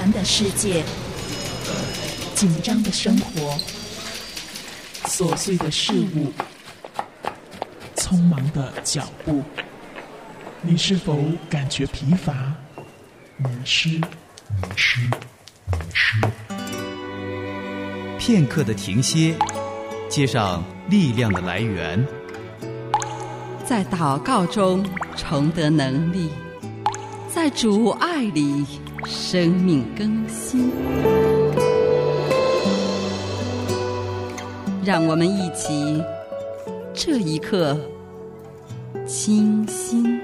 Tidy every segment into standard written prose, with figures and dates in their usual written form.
繁的世界，紧张的生活，琐碎的事物，匆忙的脚步，你是否感觉疲乏、迷失？ 片刻的停歇，接上力量的来源， 在祷告中重得能力，在主爱里生命更新。让我们一起这一刻清心。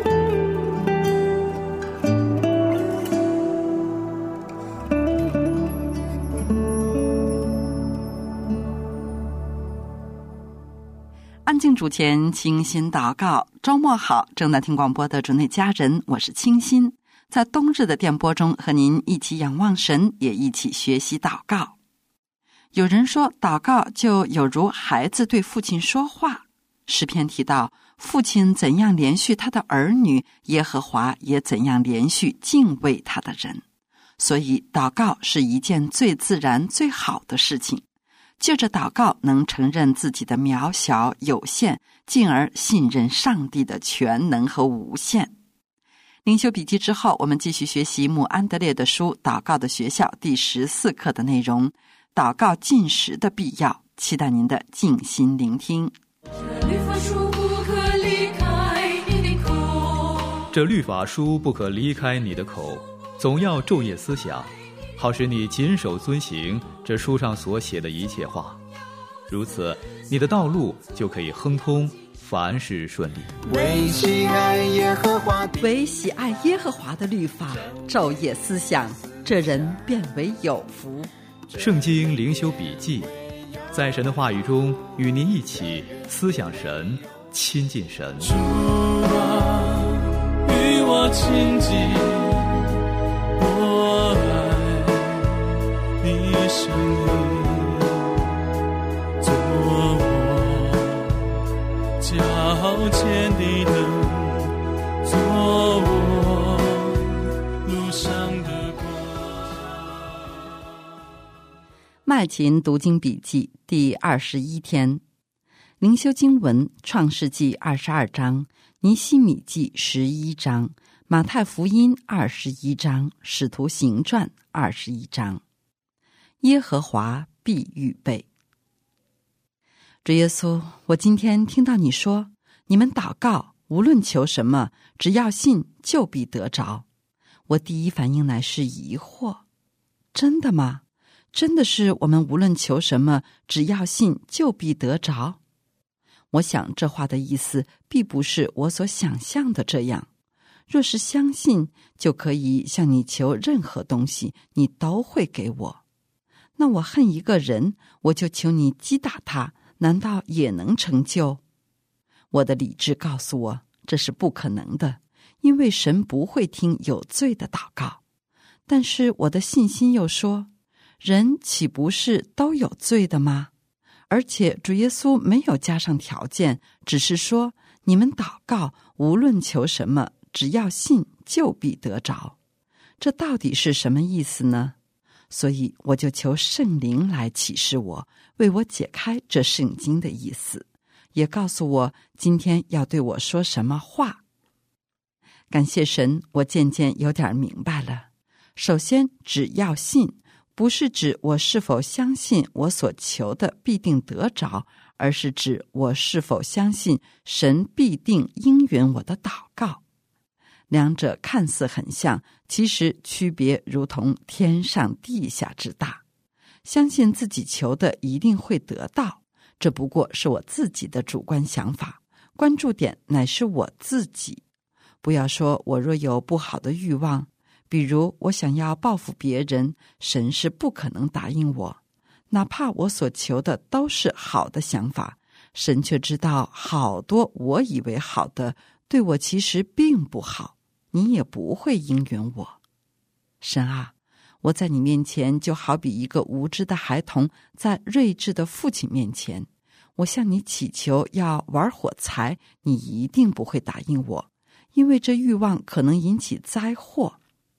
安静主前，清心祷告。周末好，正在听广播的主内家人，我是清心，在冬日的电波中和您一起仰望神，也一起学习祷告。有人说，祷告就有如孩子对父亲说话。诗篇提到，父亲怎样连续他的儿女，耶和华也怎样连续敬畏他的人。所以祷告是一件最自然最好的事情，借着祷告能承认自己的渺小有限，进而信任上帝的全能和无限。灵修笔记之后，我们继续学习穆安德烈的书《祷告的学校》第14课的内容，祷告禁食的必要，期待您的静心聆听。 这律法书不可离开你的口，总要昼夜思想，好使你谨守遵行这书上所写的一切话，如此你的道路就可以亨通，凡事顺利。 为喜爱耶和华的律法，昼夜思想，这人便为有福。 圣经灵修笔记，在神的话语中与您一起思想神，亲近神。 主啊，与我亲近，我爱你生命，做我脚前的灯，做我路上的光。 麦琴读经笔记第21天，灵修经文创世纪22章，尼希米记11章，马太福音21章，使徒行传21章。耶和华必预备。主耶稣，我今天听到你说，你们祷告无论求什么，只要信就必得着。我第一反应乃是疑惑，真的吗？真的是我们无论求什么，只要信就必得着？我想这话的意思必不是我所想象的这样。若是相信，就可以向你求任何东西，你都会给我。那我恨一个人，我就求你击打他，难道也能成就？我的理智告诉我，这是不可能的，因为神不会听有罪的祷告。但是我的信心又说，人岂不是都有罪的吗？而且主耶稣没有加上条件，只是说，你们祷告无论求什么，只要信就必得着。这到底是什么意思呢？所以我就求圣灵来启示我，为我解开这圣经的意思，也告诉我今天要对我说什么话。感谢神，我渐渐有点明白了。首先，只要信，不是指我是否相信我所求的必定得着，而是指我是否相信神必定应允我的祷告。两者看似很像，其实区别如同天上地下之大。相信自己求的一定会得到，这不过是我自己的主观想法，关注点乃是我自己。不要说我若有不好的欲望，比如我想要报复别人，神是不可能答应我。哪怕我所求的都是好的想法，神却知道好多我以为好的，对我其实并不好，你也不会应允我。神啊，我在你面前就好比一个无知的孩童在睿智的父亲面前，我向你祈求要玩火柴，你一定不会答应我，因为这欲望可能引起灾祸。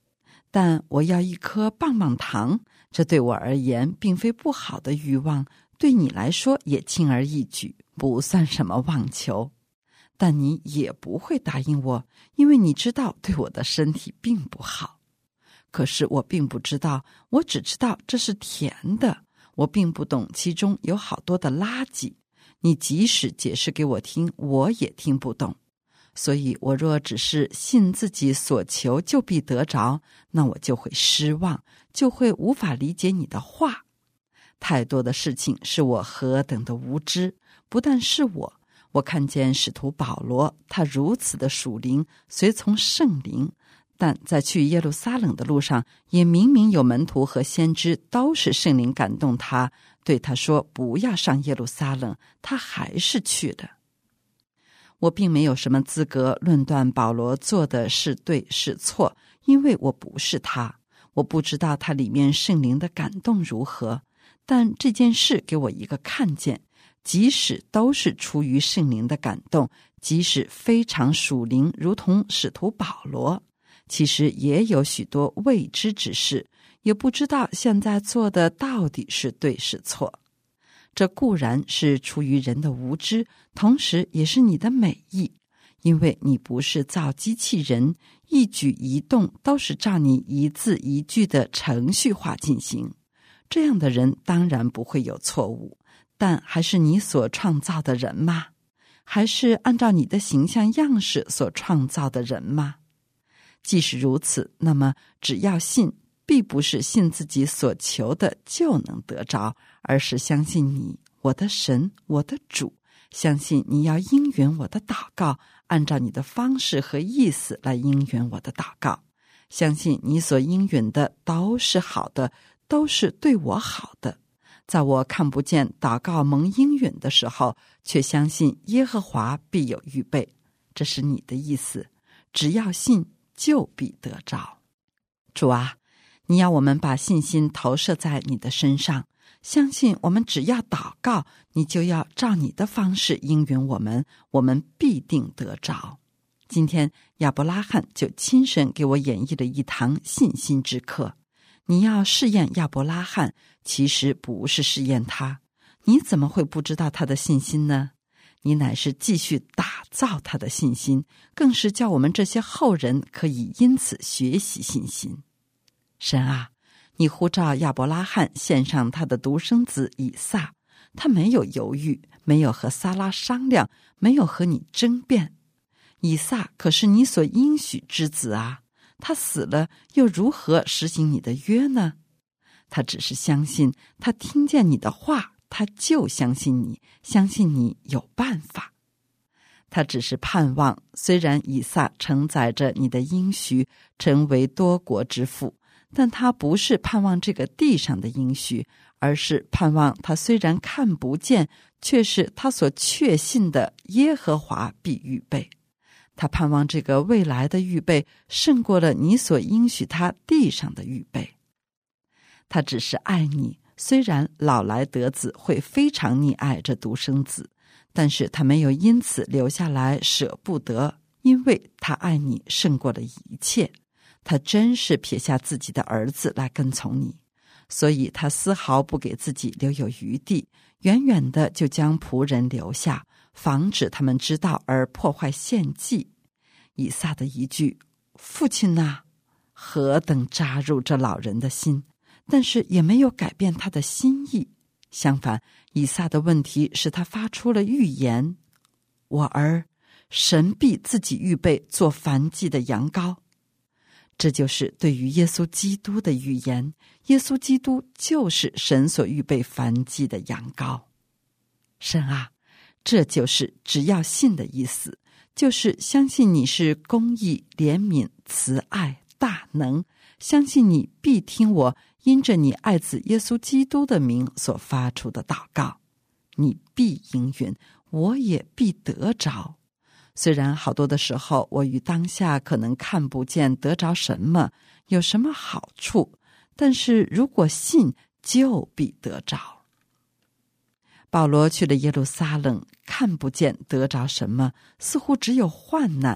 但我要一颗棒棒糖，这对我而言并非不好的欲望，对你来说也轻而易举，不算什么妄求。但你也不会答应我，因为你知道对我的身体并不好。可是我并不知道，我只知道这是甜的，我并不懂其中有好多的垃圾。你即使解释给我听，我也听不懂。所以我若只是信自己所求就必得着，那我就会失望，就会无法理解你的话。太多的事情是我何等的无知，不但是我看见使徒保罗，他如此的属灵，随从圣灵，但在去耶路撒冷的路上，也明明有门徒和先知都是圣灵感动他，对他说不要上耶路撒冷，他还是去了。我并没有什么资格论断保罗做的是对是错，因为我不是他，我不知道他里面圣灵的感动如何。但这件事给我一个看见，即使都是出于圣灵的感动，即使非常属灵，如同使徒保罗，其实也有许多未知之事，也不知道现在做的到底是对是错。这固然是出于人的无知，同时也是你的美意，因为你不是造机器人，一举一动都是照你一字一句的程序化进行。这样的人当然不会有错误，但还是你所创造的人吗？还是按照你的形象样式所创造的人吗？即使如此，那么只要信，必不是信自己所求的就能得着，而是相信你，我的神，我的主，相信你要应允我的祷告，按照你的方式和意思来应允我的祷告，相信你所应允的都是好的，都是对我好的。在我看不见祷告蒙应允的时候，却相信耶和华必有预备。这是你的意思，只要信就必得着。主啊，你要我们把信心投射在你的身上，相信我们只要祷告，你就要照你的方式应允我们，我们必定得着。今天亚伯拉罕就亲身给我演绎了一堂信心之课。你要试验亚伯拉罕，其实不是试验他，你怎么会不知道他的信心呢？你乃是继续打造他的信心，更是叫我们这些后人可以因此学习信心。神啊，你呼召亚伯拉罕献上他的独生子以撒，他没有犹豫，没有和撒拉商量，没有和你争辩。以撒可是你所应许之子啊，他死了又如何实行你的约呢？他只是相信，他听见你的话，他就相信你，相信你有办法。他只是盼望，虽然以撒承载着你的应许，成为多国之父，但他不是盼望这个地上的应许，而是盼望他虽然看不见，却是他所确信的耶和华必预备。他盼望这个未来的预备胜过了你所应许他地上的预备。他只是爱你，虽然老来得子会非常溺爱这独生子，但是他没有因此留下来舍不得，因为他爱你胜过了一切。他真是撇下自己的儿子来跟从你，所以他丝毫不给自己留有余地，远远的就将仆人留下，防止他们知道而破坏献祭。以撒的一句父亲啊，何等扎入这老人的心，但是也没有改变他的心意。相反，以撒的问题使他发出了预言，我儿，神必自己预备做燔祭的羊羔。这就是对于耶稣基督的预言，耶稣基督就是神所预备燔祭的羊羔。神啊，这就是只要信的意思，就是相信你是公义、怜悯、慈爱、大能，相信你必听我因着你爱子耶稣基督的名所发出的祷告，你必应允，我也必得着。虽然好多的时候我与当下可能看不见得着什么，有什么好处，但是如果信，就必得着。保罗去了耶路撒冷，看不见得着什么，似乎只有患难，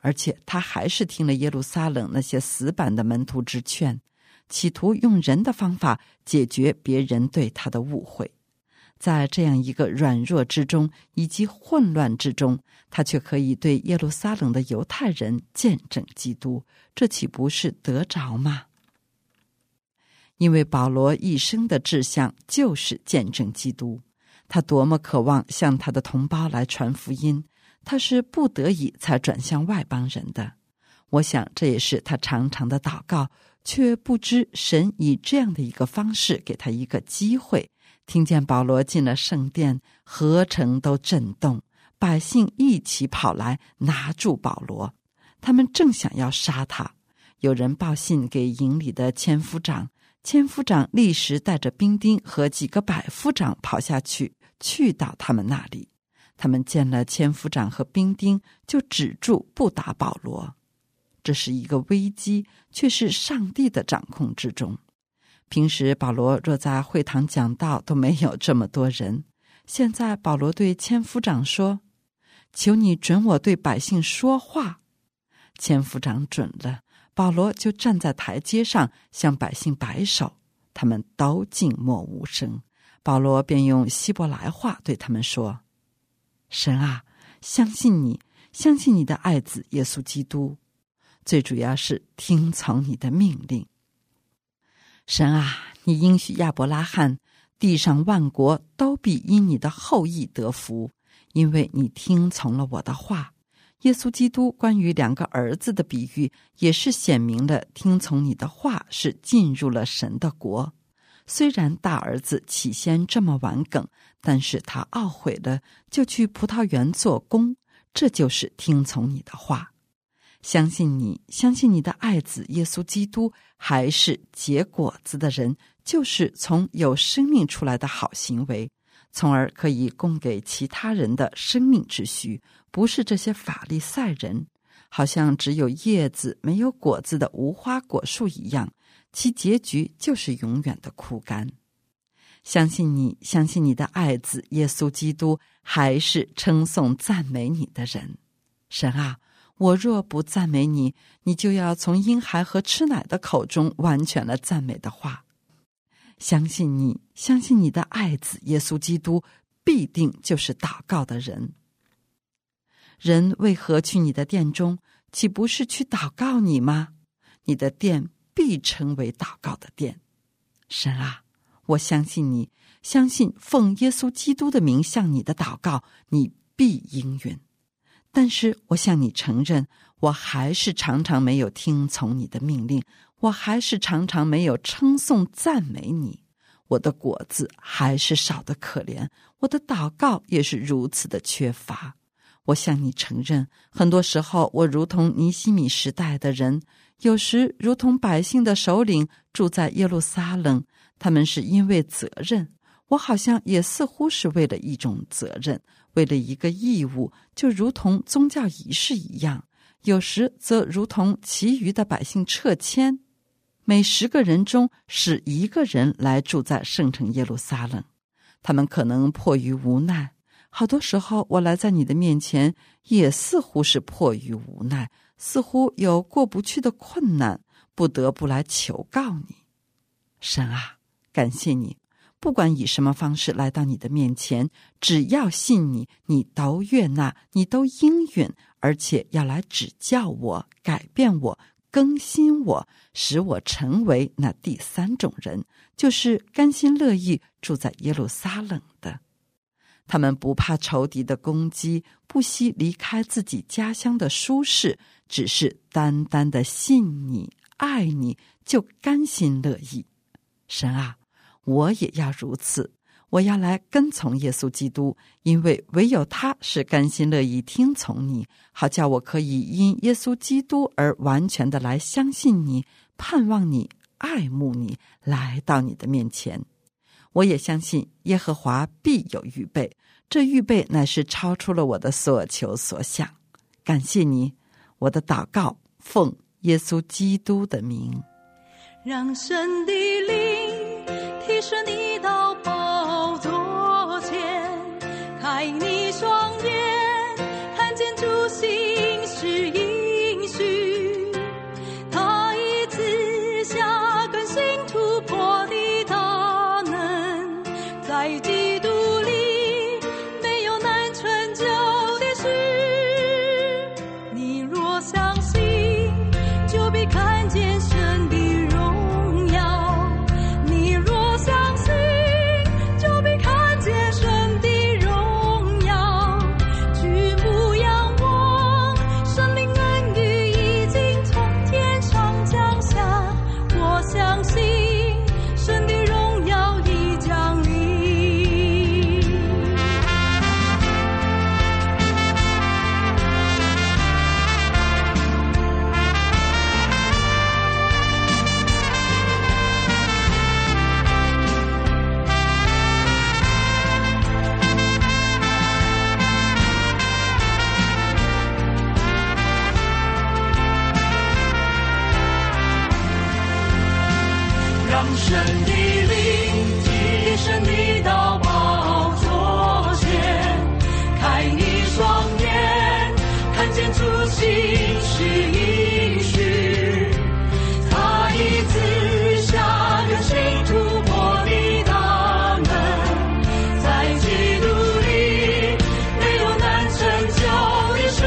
而且他还是听了耶路撒冷那些死板的门徒之劝，企图用人的方法解决别人对他的误会。在这样一个软弱之中以及混乱之中，他却可以对耶路撒冷的犹太人见证基督，这岂不是得着吗？因为保罗一生的志向就是见证基督，他多么渴望向他的同胞来传福音，他是不得已才转向外邦人的。我想这也是他常常的祷告，却不知神以这样的一个方式给他一个机会。听见保罗进了圣殿，合城都震动，百姓一起跑来拿住保罗，他们正想要杀他。有人报信给营里的千夫长，千夫长立时带着兵丁和几个百夫长跑下去，去到他们那里。他们见了千夫长和兵丁，就止住不打保罗。这是一个危机，却是上帝的掌控之中。平时保罗若在会堂讲道，都没有这么多人。现在保罗对千夫长说：“求你准我对百姓说话。”千夫长准了，保罗就站在台阶上向百姓摆手，他们都静默无声。保罗便用希伯来话对他们说：“神啊，相信你，相信你的爱子耶稣基督，最主要是听从你的命令。神啊，你应许亚伯拉罕，地上万国都必因你的后裔得福，因为你听从了我的话。”耶稣基督关于两个儿子的比喻，也是显明了听从你的话是进入了神的国。虽然大儿子起先这么顽梗，但是他懊悔了，就去葡萄园做工，这就是听从你的话。相信你，相信你的爱子耶稣基督，还是结果子的人，就是从有生命出来的好行为，从而可以供给其他人的生命之需，不是这些法利赛人，好像只有叶子没有果子的无花果树一样，其结局就是永远的枯干。相信你，相信你的爱子耶稣基督，还是称颂赞美你的人。神啊，我若不赞美你，你就要从婴孩和吃奶的口中完全了赞美的话。相信你，相信你的爱子耶稣基督，必定就是祷告的人。人为何去你的殿中，岂不是去祷告你吗？你的殿必成为祷告的殿。神啊，我相信你，相信奉耶稣基督的名向你的祷告，你必应允。但是我向你承认，我还是常常没有听从你的命令，我还是常常没有称颂赞美你，我的果子还是少得可怜，我的祷告也是如此的缺乏。我向你承认，很多时候我如同尼希米时代的人，有时如同百姓的首领住在耶路撒冷，他们是因为责任，我好像也似乎是为了一种责任，为了一个义务，就如同宗教仪式一样，有时则如同其余的百姓撤迁，每10个人中使1个人来住在圣城耶路撒冷。他们可能迫于无奈，好多时候我来在你的面前，也似乎是迫于无奈，似乎有过不去的困难，不得不来求告你。神啊，感谢你，不管以什么方式来到你的面前，只要信你，你都悦纳，你都应允，而且要来指教我，改变我，更新我，使我成为那第3种人，就是甘心乐意住在耶路撒冷的。他们不怕仇敌的攻击，不惜离开自己家乡的舒适，只是单单的信你，爱你，就甘心乐意。神啊，我也要如此，我要来跟从耶稣基督，因为唯有他是甘心乐意听从你，好叫我可以因耶稣基督而完全的来相信你，盼望你，爱慕你，来到你的面前。我也相信耶和华必有预备，这预备乃是超出了我的所求所想。感谢你，我的祷告奉耶稣基督的名。 让神的灵提升你到宝座前，开你双眼，看见主心是一神的灵提升你到宝座前，开你双眼，看见主心事应许，他已赐下人心突破的大门，在基督里没有难成就的事。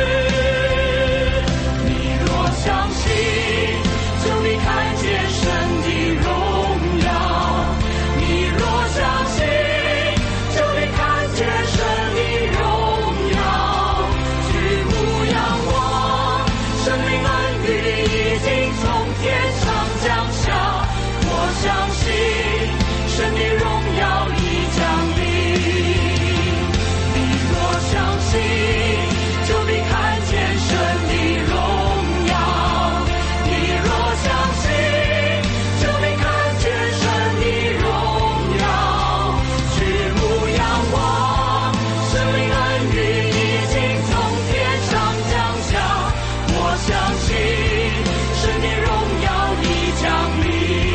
你若相信，就必看见神的荣耀，你若相信，就必看见神的荣耀。举目仰望，生命恩雨已经从天上降下，我相信神的荣耀已降临。你若相信，就必看见神的荣耀，你若相信，就必看见神的荣耀。举目仰望，生命恩雨已经从天上降下，我相信神的荣耀已降临。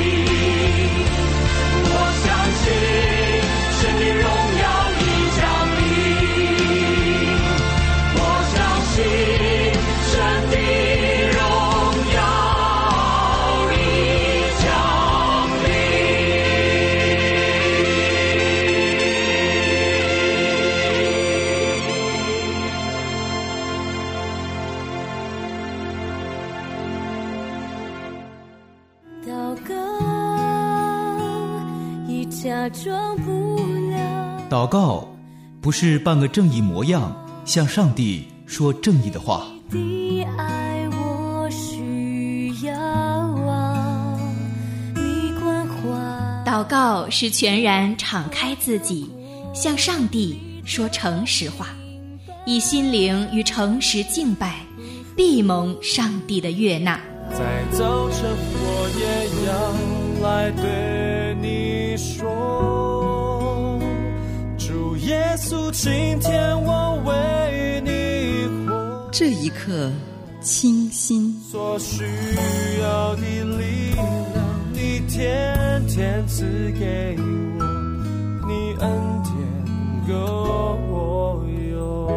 我相信神的荣耀已降临。我相信神的荣耀已降临。 祷告已假装不了。 祷告不是扮个正义模样，向上帝说正义的话。 的爱我需要啊，你关怀。 祷告是全然敞开自己，向上帝说诚实话，以心灵与诚实敬拜，必蒙上帝的悦纳。 在早晨我也要来对你说，主耶稣，今天我为你活， 这一刻清新， 所需要的力量你天天赐给我，你恩典够我用。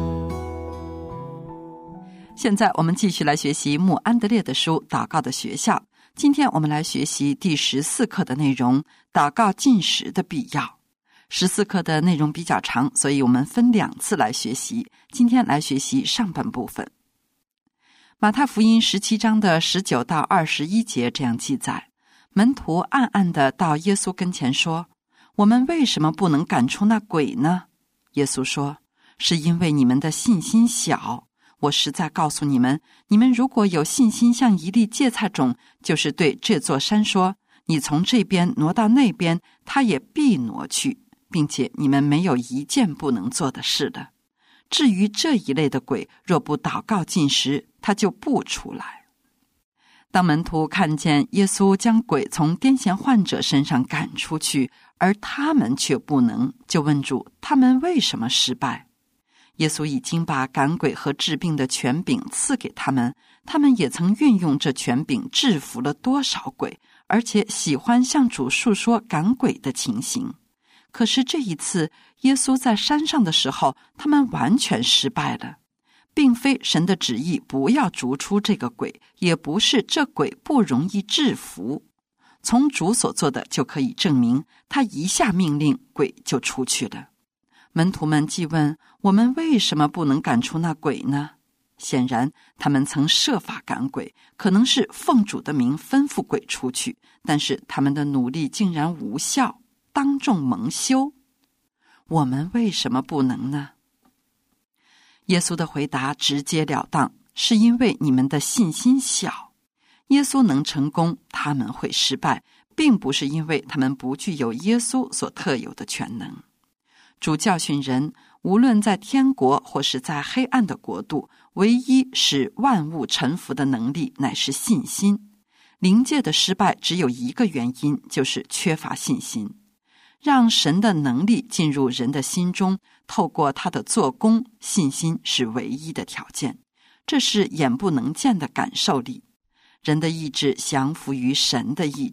现在我们继续来学习穆安德烈的书《祷告的学校》。今天我们来学习第14课的内容，祷告进食的必要。14课的内容比较长，所以我们分2次来学习。今天来学习上半部分。马太福音17章的19到21节这样记载，门徒暗暗地到耶稣跟前说，我们为什么不能赶出那鬼呢？耶稣说，是因为你们的信心小。我实在告诉你们，你们如果有信心像一粒芥菜种，就是对这座山说，你从这边挪到那边，它也必挪去，并且你们没有一件不能做的事的。至于这一类的鬼，若不祷告进食，它就不出来。当门徒看见耶稣将鬼从癫痫患者身上赶出去，而他们却不能，就问主，他们为什么失败？耶稣已经把赶鬼和治病的权柄赐给他们，他们也曾运用这权柄制服了多少鬼，而且喜欢向主述说赶鬼的情形。可是这一次，耶稣在山上的时候，他们完全失败了。并非神的旨意不要逐出这个鬼，也不是这鬼不容易制服。从主所做的就可以证明，他一下命令，鬼就出去了。门徒们既问，我们为什么不能赶出那鬼呢？显然他们曾设法赶鬼，可能是奉主的名吩咐鬼出去，但是他们的努力竟然无效，当众蒙羞。我们为什么不能呢？耶稣的回答直截了当，是因为你们的信心小。耶稣能成功，他们会失败，并不是因为他们不具有耶稣所特有的全能。主教训人，无论在天国或是在黑暗的国度，唯一使万物臣服的能力乃是信心。灵界的失败只有一个原因，就是缺乏信心。让神的能力进入人的心中，透过他的做工，信心是唯一的条件。这是眼不能见的感受力。人的意志降服于神的意志，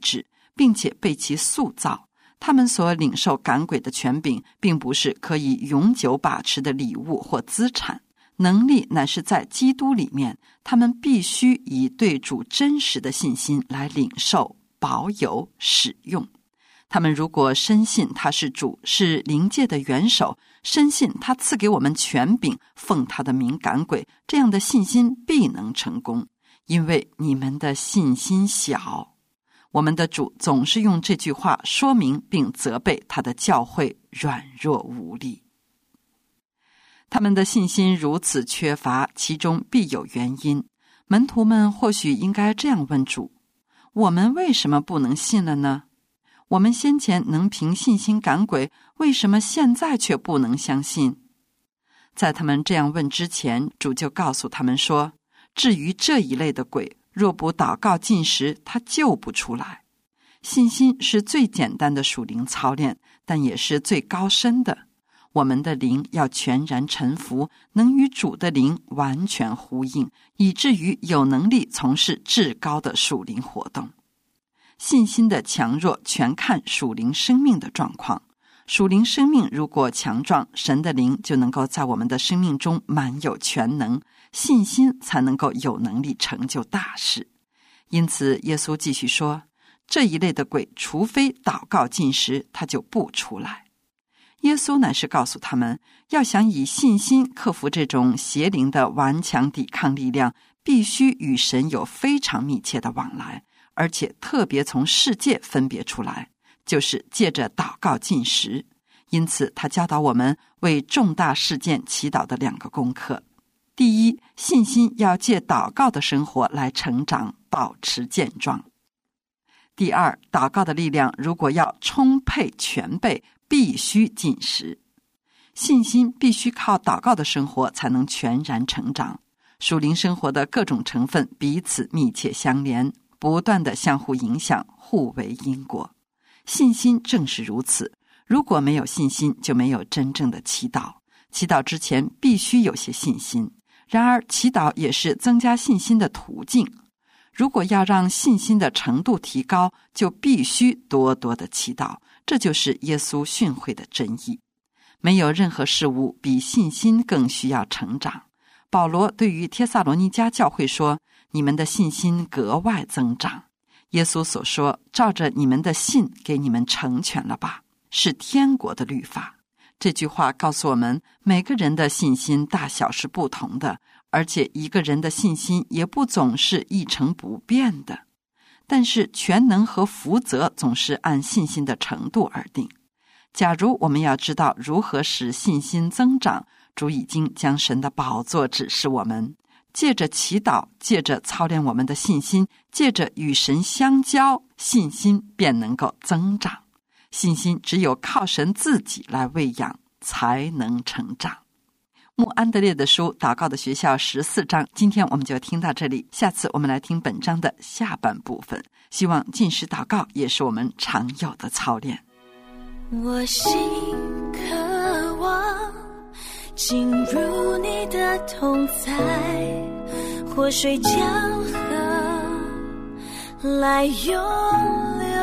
并且被其塑造。他们所领受赶鬼的权柄，并不是可以永久把持的礼物或资产，能力乃是在基督里面。他们必须以对主真实的信心来领受、保有、使用。他们如果深信他是主，是灵界的元首，深信他赐给我们权柄，奉他的名赶鬼，这样的信心必能成功。因为你们的信心小。我们的主总是用这句话说明并责备他的教会软弱无力。他们的信心如此缺乏，其中必有原因。门徒们或许应该这样问主：我们为什么不能信了呢？我们先前能凭信心赶鬼，为什么现在却不能相信？在他们这样问之前，主就告诉他们说，至于这一类的鬼，若不祷告禁食，他救不出来。信心是最简单的属灵操练，但也是最高深的。我们的灵要全然臣服，能与主的灵完全呼应，以至于有能力从事至高的属灵活动。信心的强弱全看属灵生命的状况。属灵生命如果强壮，神的灵就能够在我们的生命中满有全能，信心才能够有能力成就大事。因此耶稣继续说，这一类的鬼除非祷告禁食，他就不出来。耶稣乃是告诉他们，要想以信心克服这种邪灵的顽强抵抗力量，必须与神有非常密切的往来，而且特别从世界分别出来，就是借着祷告禁食。因此他教导我们为重大事件祈祷的2个功课。第一，信心要借祷告的生活来成长，保持健壮。第二，祷告的力量如果要充沛全备，必须禁食。信心必须靠祷告的生活才能全然成长。属灵生活的各种成分彼此密切相连，不断的相互影响，互为因果。信心正是如此。如果没有信心，就没有真正的祈祷。祈祷之前必须有些信心。然而祈祷也是增加信心的途径。如果要让信心的程度提高，就必须多多的祈祷。这就是耶稣训诲的真意。没有任何事物比信心更需要成长。保罗对于帖撒罗尼迦教会说，你们的信心格外增长。耶稣所说，照着你们的信给你们成全了吧，是天国的律法。这句话告诉我们，每个人的信心大小是不同的，而且一个人的信心也不总是一成不变的。但是全能和福泽总是按信心的程度而定。假如我们要知道如何使信心增长，主已经将神的宝座指示我们，借着祈祷，借着操练我们的信心，借着与神相交，信心便能够增长。信心只有靠神自己来喂养，才能成长。穆安德烈的书《祷告的学校》14章，今天我们就听到这里，下次我们来听本章的下半部分。希望禁食祷告也是我们常有的操练。 我心渴望进入你的同在，活水江河来涌流。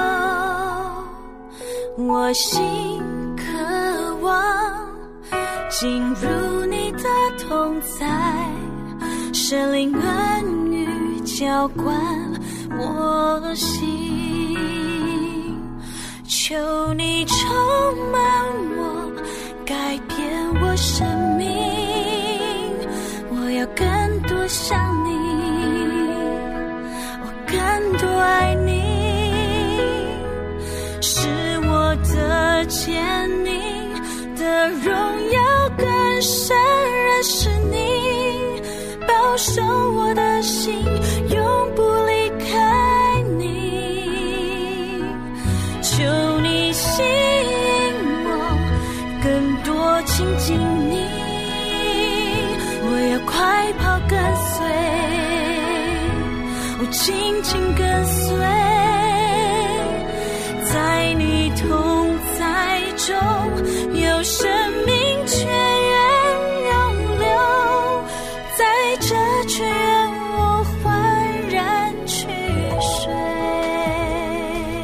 我心渴望进入你的同在，圣灵恩雨浇灌我心，求你充满我，改变我生命，我要更多像你，我更多爱你，使我的坚定的荣耀更深认识你，保守我的心永不离开你，求你吸引我更多亲近你，我要快跑跟随，我紧紧跟随，在你同在中有生命泉源涌流，在这泉源我焕然去水。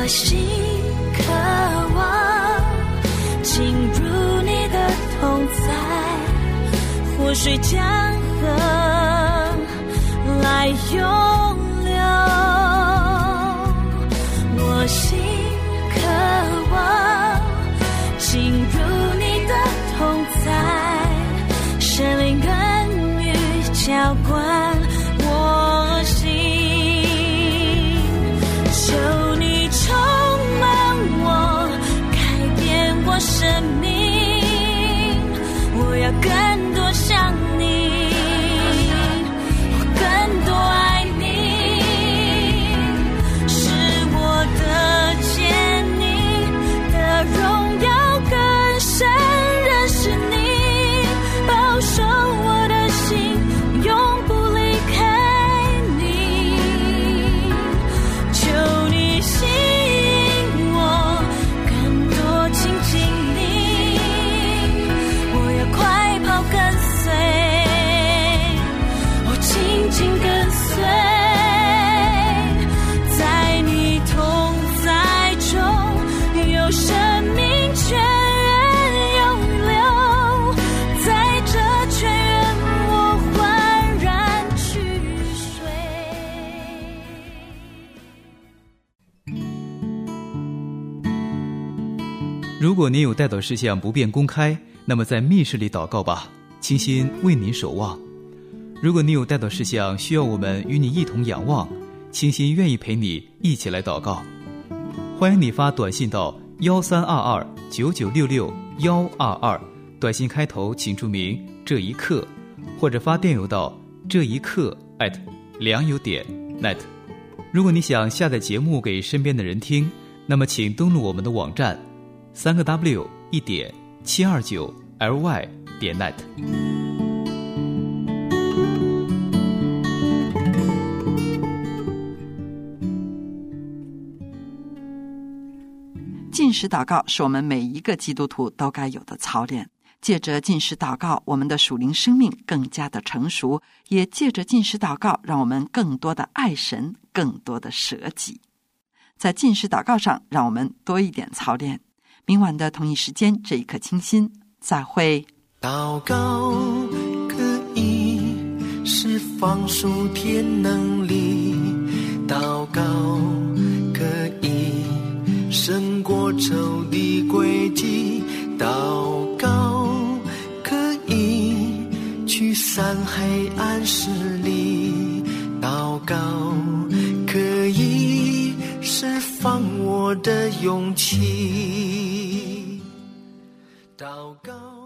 我心渴望进入你的同在，活水江河来涌流。我心渴望进入你的同在，圣灵恩雨浇灌我心。求你充满我，改变我生命，我要更多像你，我更多爱你，使我的见你的荣耀更深，认识你，保守我的心，永不离开你。求你吸引我，更多亲近你，我要快跑跟随，我紧紧跟随，在你同在中有生命泉源涌流，在这泉源我焕然去水。 如果您有代祷事项不便公开，那么在密室里祷告吧，清心为您守望。如果你有代祷事项需要我们与你一同仰望，清心愿意陪你一起来祷告。欢迎你发短信到132299662122，短信开头请注明这一刻，或者发电邮到这一刻@良友.net。如果你想下载节目给身边的人听，那么请登录我们的网站3w1.729ly.net。 禁食祷告是我们每一个基督徒都该有的操练。借着禁食祷告，我们的属灵生命更加的成熟，也借着禁食祷告，让我们更多的爱神，更多的舍己。在禁食祷告上，让我们多一点操练。明晚的同一时间，这一刻清心，再会。 祷告可以释放属天能力，祷告可以胜过仇敌诡计，祷告可以驱散黑暗势力，祷告可以释放我的勇气，祷告